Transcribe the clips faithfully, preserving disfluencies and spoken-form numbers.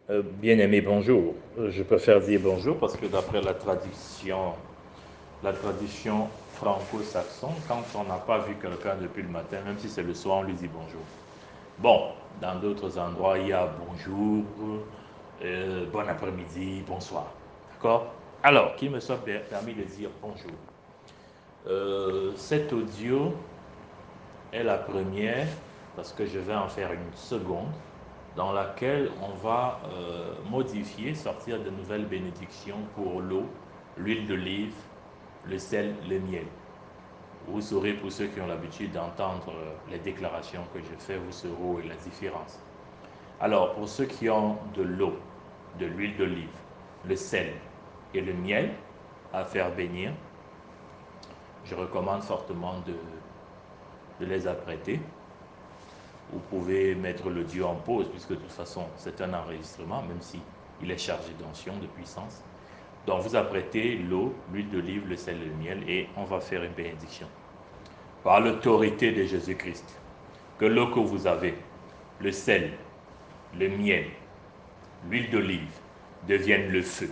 Euh, bien-aimé, bonjour. Euh, Je préfère dire bonjour parce que d'après la tradition, la tradition franco-saxonne, quand on n'a pas vu quelqu'un depuis le matin, même si c'est le soir, on lui dit bonjour. Bon, dans d'autres endroits, il y a bonjour, euh, bon après-midi, bonsoir. D'accord? Alors, qu'il me soit permis de dire bonjour. Euh, cet audio est la première parce que je vais en faire une seconde dans laquelle on va euh, modifier, sortir de nouvelles bénédictions pour l'eau, l'huile d'olive, le sel, le miel. Vous saurez, pour ceux qui ont l'habitude d'entendre les déclarations que je fais, vous saurez la différence. Alors, pour ceux qui ont de l'eau, de l'huile d'olive, le sel et le miel à faire bénir, je recommande fortement de, de les apprêter. Vous pouvez mettre l'audio en pause, puisque de toute façon, c'est un enregistrement, même si il est chargé d'onction, de puissance. Donc, vous apprêtez l'eau, l'huile d'olive, le sel et le miel, et on va faire une bénédiction. Par l'autorité de Jésus-Christ, que l'eau que vous avez, le sel, le miel, l'huile d'olive, deviennent le feu,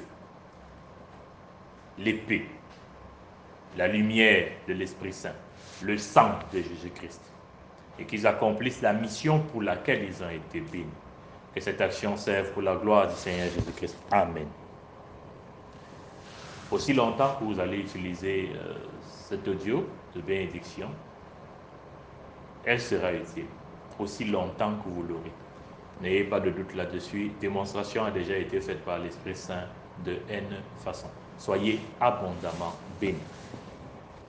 l'épée, la lumière de l'Esprit Saint, le sang de Jésus-Christ, et qu'ils accomplissent la mission pour laquelle ils ont été bénis. Que cette action serve pour la gloire du Seigneur Jésus-Christ. Amen. Aussi longtemps que vous allez utiliser euh, cet audio de bénédiction, elle sera utile. Aussi longtemps que vous l'aurez. N'ayez pas de doute là-dessus. Démonstration a déjà été faite par l'Esprit Saint de N façon. Soyez abondamment bénis.